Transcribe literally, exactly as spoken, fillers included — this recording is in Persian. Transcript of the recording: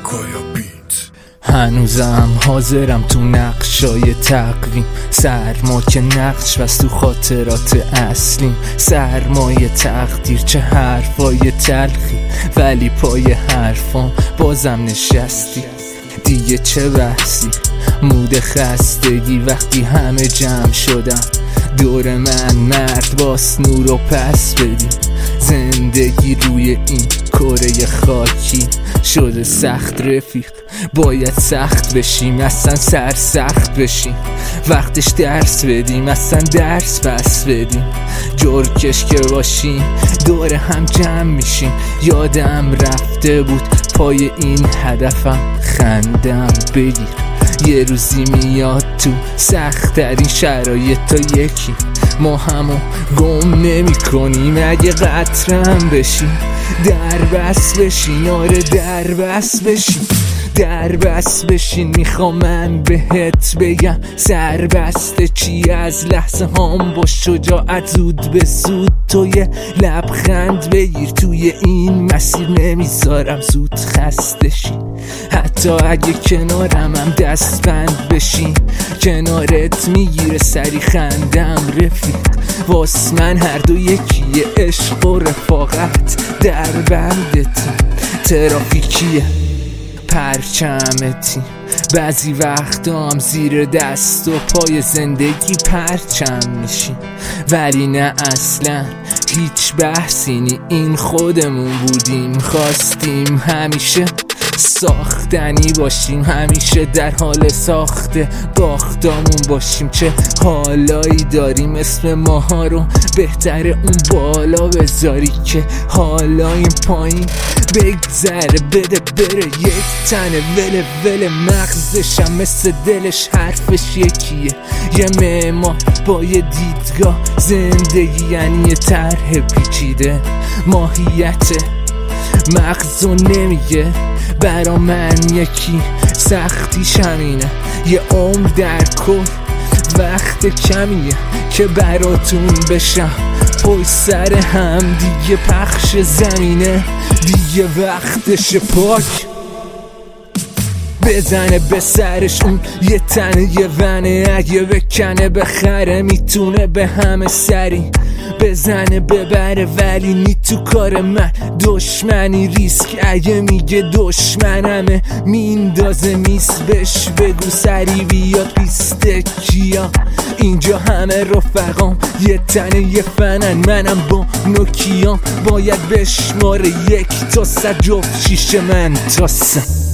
کایا بیت. هنوزم حاضرم تو نقشای تقویم، سرما که نقش بست تو خاطرات اصلیم. سرمایه تقدیر چه حرفای تلخی، ولی پای حرفام بازم نشستی. دیگه چه بحثی، مود خستگی وقتی همه جمع شدم دور من. مرد باس نورو پس بدیم، زندگی روی این کره خاکی شده سخت رفیق. باید سخت بشیم، اصلا سر سخت بشیم. وقتش درس بدیم، اصلا درس پس بدیم. جرکش که باشیم دور هم جمع میشیم. یادم رفته بود پای این هدفم خندم بگیر. یه روزی میاد تو سخت ترین شرایط تا یکی ما همو گم نمی کنیم. اگه قطرم بشیم در بس بشین، آره در بس بشین، در بس بشین. میخوام من بهت بگم سربسته چی، از لحظه هام با شجاعت زود به زود تو یه لبخند بگیر. توی این مسیر نمیذارم زود خسته شی، حتی اگه کنارم هم دست بند بشین. کنارت میگیره سری خندم رفیق. واس من هر دو یکیه، عشق و رفاقت در بندتیم. ترافیکیه پرچمتیم، بعضی وقتا هم زیر دست و پای زندگی پرچم میشیم. ولی نه اصلا هیچ بحثی نی، این خودمون بودیم. خواستیم همیشه ساختنی باشیم، همیشه در حال ساخت باختامون باشیم. چه حالایی داریم اسم ماها رو بهتره اون بالا بذاری که حالا این پایین بگذره. بده بره یک تنه وله وله، مغزشم مثل دلش حرفش یکیه. یه معمار با یه دیدگاه، زندگی یعنی یه طرح پیچیده. ماهیت مغزو نمیگه برا من یکی، سختیش همینه. یه عمر در کل وقت کمیه که براتون بشم پای سر هم. دیگه پخش زمینه، دیگه وقتش پاک بزنه به سرش اون یه تنه یه ونه. اگه بکنه بخره میتونه به همه سری بزنه ببره، ولی نی تو کار من دشمنی ریسک. اگه میگه دشمنمه میندازه میس، بش بگو سری بیاد پیست کیا. اینجا همه رفقام یه تنه یه فنن، منم با نوکیام باید بشماره یک تا صد جفت شیشه من تا سن.